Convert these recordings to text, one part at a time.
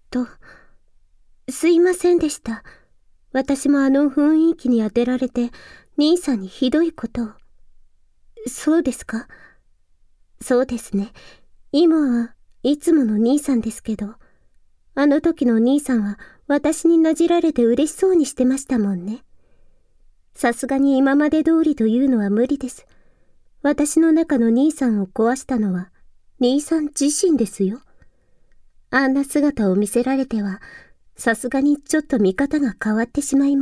すいませんでした。私もあの雰囲気に当てられて、兄さんにひどいことを。そうですか？そうですね。今はいつもの兄さんですけど、あの時の兄さんは私になじられて嬉しそうにしてましたもんね。さすがに今まで通りというのは無理です。私の中の兄さんを壊したのは兄さん自身ですよ。あんな姿を見せられては、さすがにちょっと見方が変わってしまいます。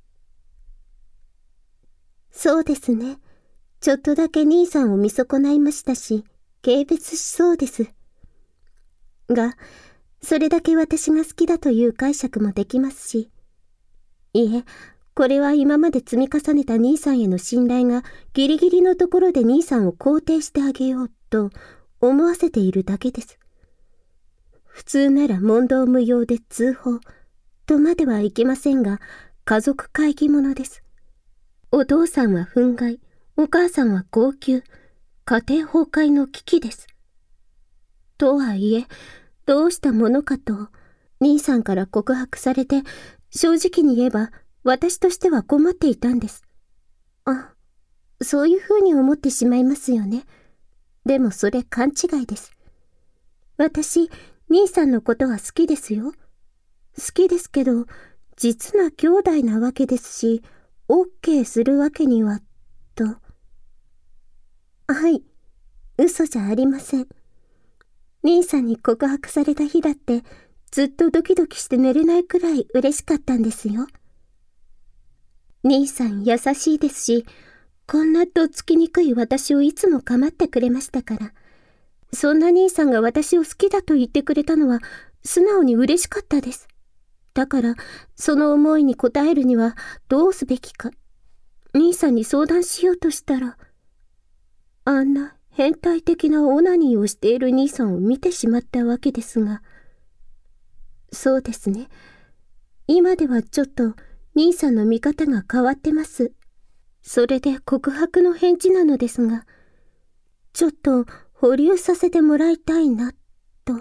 そうですね。ちょっとだけ兄さんを見損ないましたし、軽蔑しそうです。が、それだけ私が好きだという解釈もできますし。いえ、これは今まで積み重ねた兄さんへの信頼がギリギリのところで兄さんを肯定してあげようと思わせているだけです。普通なら問答無用で通報とまではいけませんが、家族会議ものです。お父さんは憤慨、お母さんは号泣、家庭崩壊の危機です。とはいえ、どうしたものかと、兄さんから告白されて、正直に言えば、私としては困っていたんです。そういうふうに思ってしまいますよね。でもそれ勘違いです。私、兄さんのことは好きですよ。好きですけど、実な兄弟なわけですし、OK するわけには、と。はい、嘘じゃありません。兄さんに告白された日だって、ずっとドキドキして寝れないくらい嬉しかったんですよ。兄さん優しいですし、こんなとっつきにくい私をいつも構ってくれましたから、そんな兄さんが私を好きだと言ってくれたのは、素直に嬉しかったです。だから、その思いに応えるにはどうすべきか、兄さんに相談しようとしたら、あんな変態的なオナニーをしている兄さんを見てしまったわけですが、そうですね。今ではちょっと兄さんの見方が変わってます。それで告白の返事なのですが、ちょっと保留させてもらいたいな、と。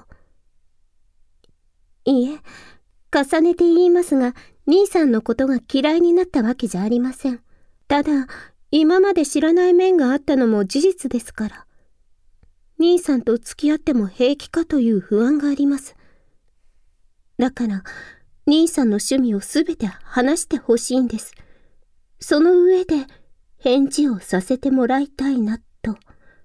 いえ、重ねて言いますが、兄さんのことが嫌いになったわけじゃありません。ただ、今まで知らない面があったのも事実ですから。兄さんと付き合っても平気かという不安があります。だから、兄さんの趣味をすべて話してほしいんです。その上で、返事をさせてもらいたいな、と。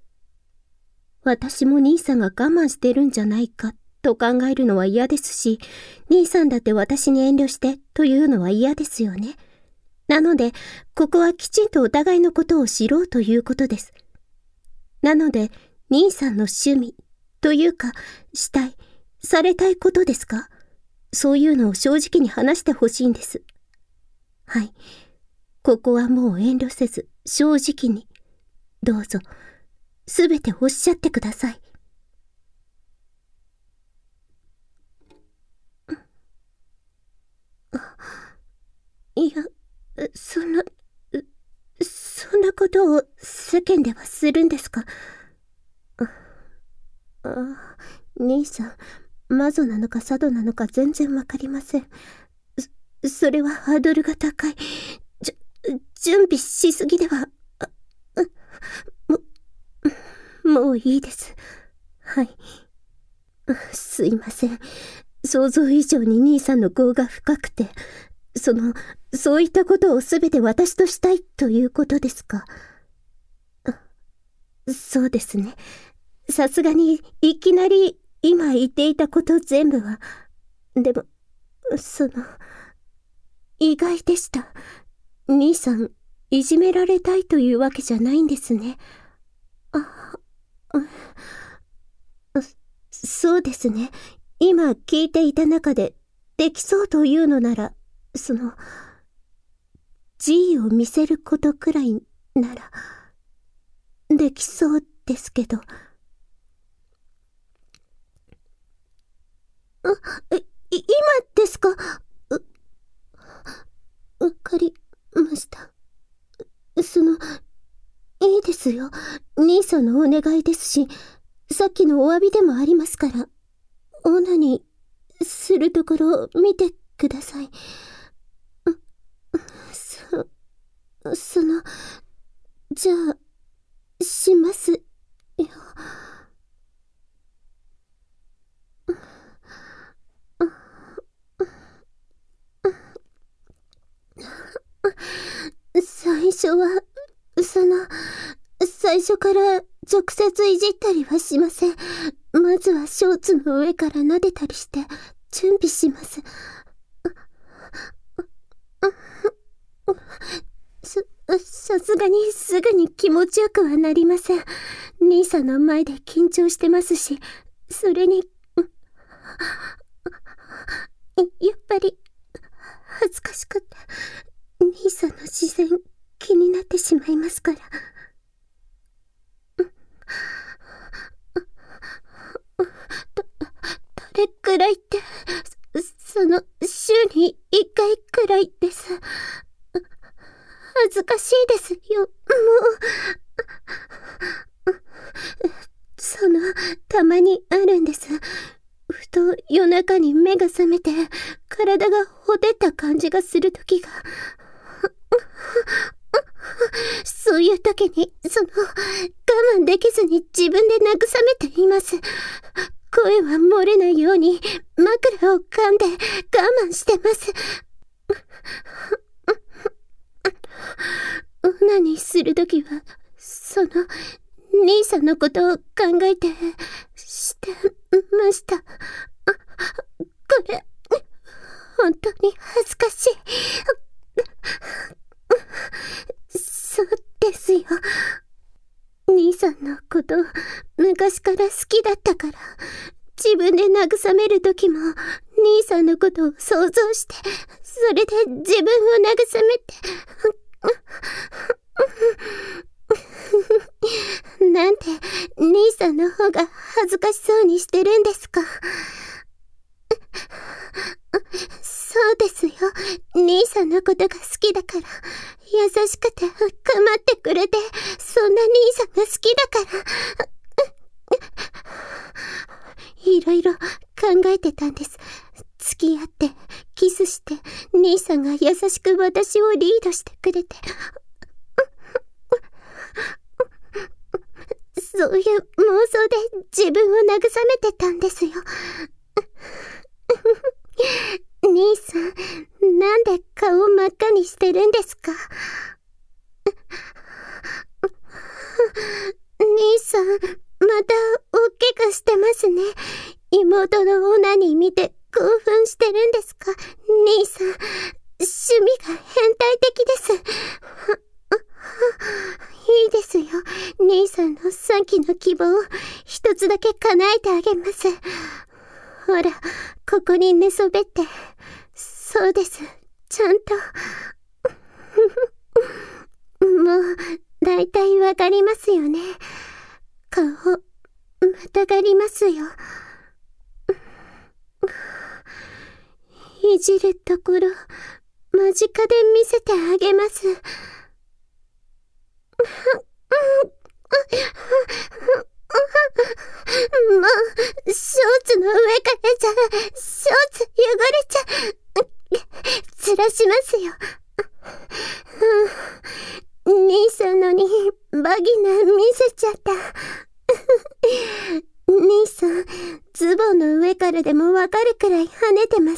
私も兄さんが我慢してるんじゃないか、と考えるのは嫌ですし、兄さんだって私に遠慮して、というのは嫌ですよね。なので、ここはきちんとお互いのことを知ろうということです。なので、兄さんの趣味、というか、したい、されたいことですか？そういうのを正直に話してほしいんです。はい。ここはもう遠慮せず、正直に。どうぞ、すべておっしゃってください。いや、そんなことを世間ではするんですか？兄さん、魔女なのか佐渡なのか全然わかりません。それはハードルが高い。準備しすぎでは。もういいです。はい。すいません。想像以上に兄さんの業が深くて、そういったことをすべて私としたいということですか？そうですね。さすがにいきなり今言っていたこと全部は、でも、意外でした。兄さん、いじめられたいというわけじゃないんですね。そうですね。今聞いていた中で、できそうというのなら、G を見せることくらいなら、できそうですけど。今ですか？わかりました。いいですよ。兄さんのお願いですし、さっきのお詫びでもありますから、オナニーするところを見てください。じゃあ、しますよ。最初から直接いじったりはしません。まずはショーツの上から撫でたりして準備します。さすがにすぐに気持ちよくはなりません。兄さんの前で緊張してますし、それに、やっぱり恥ずかしくて、兄さんの視線気になってしまいますから。どれくらいって、週に1回くらいです。恥ずかしいですよ、もう。たまにあるんです。ふと夜中に目が覚めて、体がほてった感じがするときが。そういうときに、我慢できずに自分で慰めています。声は漏れないように枕を噛んで我慢してます。オナニーするときは、兄さんのことを考えて、してました。これ、本当に恥ずかしい。そうですよ。兄さんのこと、昔から好きだったから、自分で慰めるときも、兄さんのことを想像して、それで自分を慰めて、なんで兄さんの方が恥ずかしそうにしてるんですか。そうですよ。兄さんのことが好きだから、優しくて構ってくれて、そんな兄さんが好きだから、いろいろ考えてたんです。付き合って、キスして、兄さんが優しく私をリードしてくれて、そういう妄想で自分を慰めてたんですよ。兄さん、なんで顔を真っ赤にしてるんですか？兄さん、また大きくしてますね。妹のオナニー見て興奮してるんですか？兄さん、趣味が変態的です。いいですよ。兄さんのさっきの希望を一つだけ叶えてあげます。ほら、ここに寝そべって。そうです。ちゃんと。もう、だいたいわかりますよね。顔、またがりますよ。いじるところ、間近で見せてあげます。もう、ショーツの上からじゃ、ショーツ汚れちゃ、ずらしますよ。兄さんのに、バギナ見せちゃった。兄さん、ズボンの上からでもわかるくらい跳ねてます。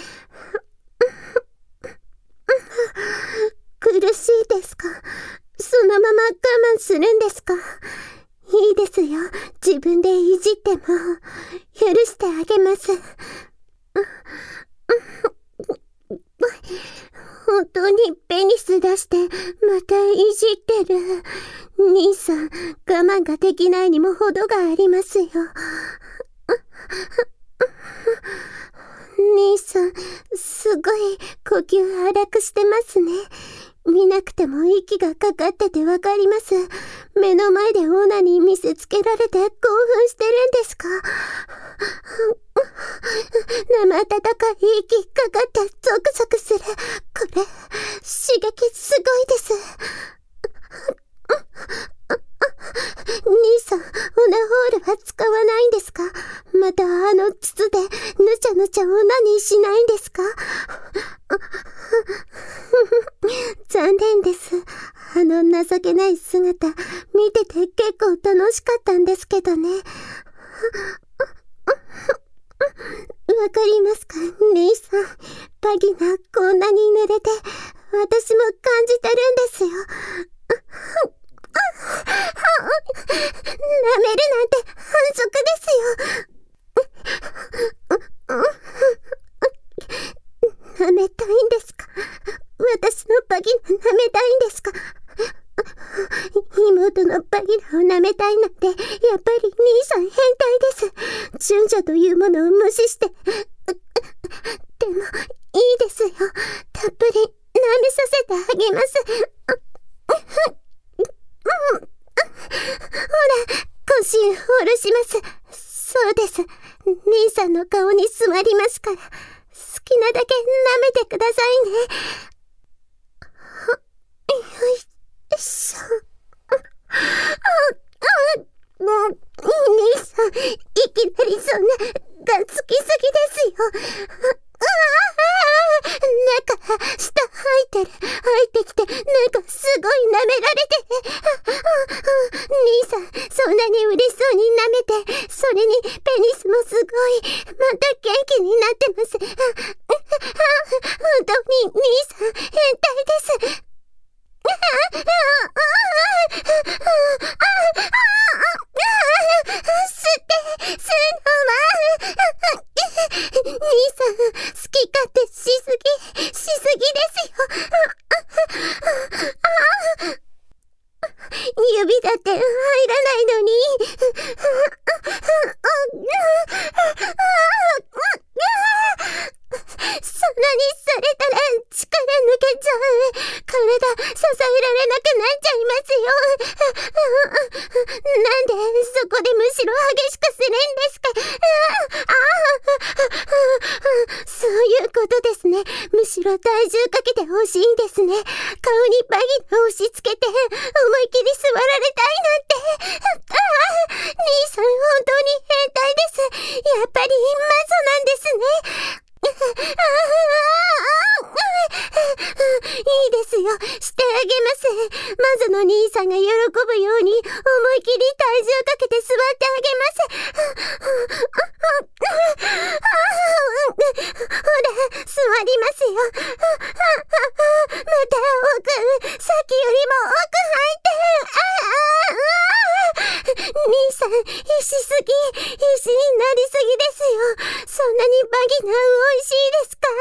苦しいですか？そのまま我慢するんですか？いいですよ。自分でいじっても、許してあげます。本当にペニス出して、またいじってる。兄さん、我慢ができないにも程がありますよ。兄さん、すごい呼吸荒くしてますね。見なくても息がかかっててわかります。目の前でオナニー見せつけられて興奮してるんですか？生温かい息かかってゾクゾクする。これ、刺激すごいです。兄さん、オナホールは使わないんですか？また筒でぬちゃぬちゃオナニーしないんですか？残念です。あの情けない姿、見てて結構楽しかったんですけどね。わかりますか、兄さん。バギナ、こんなに濡れて、私も感じてるんですよ。舐めるなんて反則ですよ。舐めたいんですか？私のバギナ舐めたいんですか？妹のバギナを舐めたいなんて、やっぱり兄さん変態です。順序というものを無視して。でも、いいですよ。たっぷり舐めさせてあげます。ほら、腰を下ろします。そうです。兄さんの顔に座りますから、好きなだけ舐めてくださいね。よいしょ。兄さん、いきなりそんな、がつきすぎですよ。なんか、下吐いてきて、なんかすごい舐められて。兄さん、そんなに嬉しそうに舐めて、それにペニスもすごい、また元気になってます。本当に兄さん、変態です。兄さん、好き勝手しすぎですよ。指だって入らないのに。そんなにされたら力抜けちゃう。体支えられなくなっちゃいますよ。なんでそこでむしろ激しくするんですか？そういうことですね。むしろ体重かけてほしいんですね。顔にバギナを押し付けて思い切り座られたいなんて。兄さん本当に変態です。やっぱりマゾなんですね。いいですよ。してあげます。マゾの兄さんが喜ぶように思い切り体重かけて座ってあげます。ほら、座りますよ。また奥、さっきよりも奥入って。兄さん、必死すぎ、必死になりすぎですよ。そんなにバギナ美味しいですか？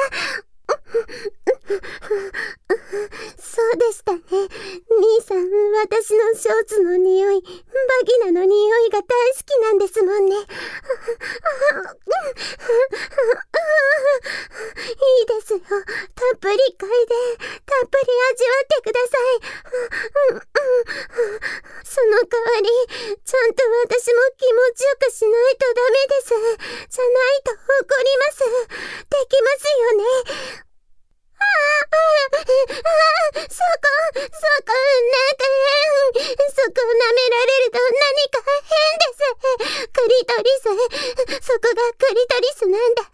そうでしたね。兄さん、私のショーツの匂い、バギナの匂いが大好きなんですもんね。いいですよ。たっぷり嗅いで、たっぷり味わってください。その代わり、ちゃんと私も気持ちよくしないとダメです。じゃないと怒ります。できますよね。そこ、なんか変。そこ舐められると何か変です。クリトリス。そこがクリトリスなんだ。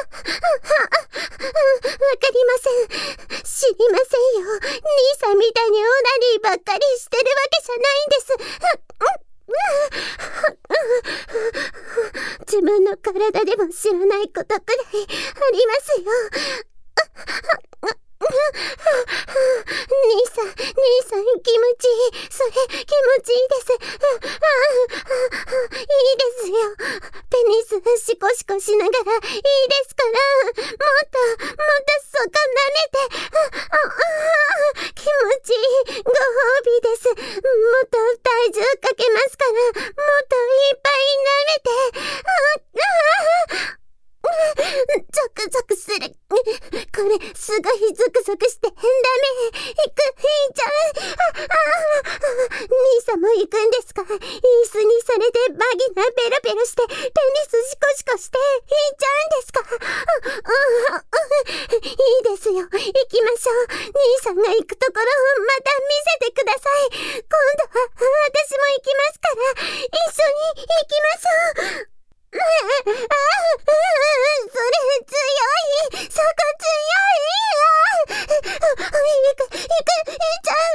わかりません。知りませんよ。兄さんみたいにオナニーばっかりしてるわけじゃないんです。自分の体でも知らないことくらいありますよ。兄さん、気持ちいい。それ、気持ちいいです。いいですよ。ペニス、シコシコしながら、いいですから、もっとそこ舐めて。気持ちいい。ご褒美です。もっと体重かけますから、もっといっぱい舐めて。ゾクゾクする。これ、すごいゾクゾクして、ダメ。いいじゃん。兄さんも行くんですか？椅子にされてバギナペロペロして、ペニスシコシコして、いいじゃんですか？いいですよ。行きましょう。兄さんが行くところをまた見せてください。今度は私も行きますから、一緒に行きましょう。 それ強い、そこ強い。いっちゃ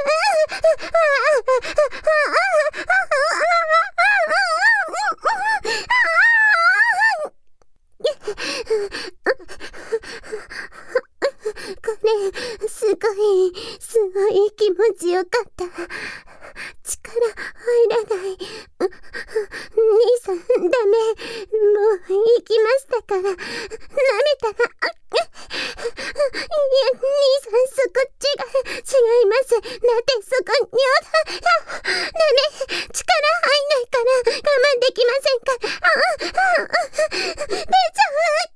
これ、すごい気持ちよかった。力入らない。兄さん、ダメ。もう行きましたから。舐めたら。いや、兄さん、そこ違います。だってそこ、ダメ。力入んないから、我慢できませんから。出ちゃう。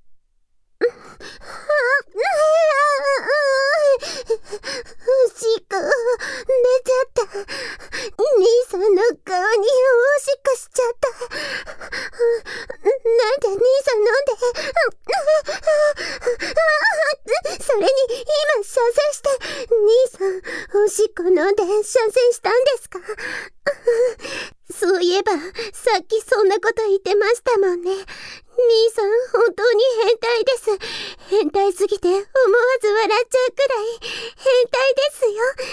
おしっこ、出ちゃった。兄さんの顔におしっこしちゃった。なんで兄さん飲んで。それに今射精して、兄さんおしっこ飲んで射精したんですか？そういえば、さっきそんなこと言ってましたもんね。兄さん、本当に変態です。変態すぎて思わず笑っちゃうくらい変態です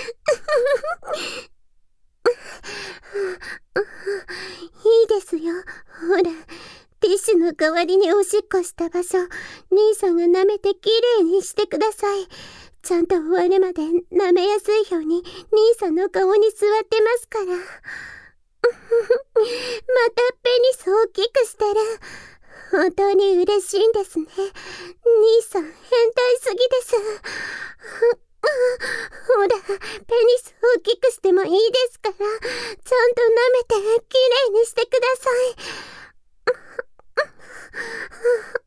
よ。いいですよ。ほら、ティッシュの代わりにおしっこした場所、兄さんが舐めてきれいにしてください。ちゃんと終わるまで舐めやすいように兄さんの顔に座ってますから。またペニス大きくしたら本当に嬉しいんですね。兄さん変態すぎです。ほら、ペニス大きくしてもいいですから、ちゃんと舐めてきれいにしてください。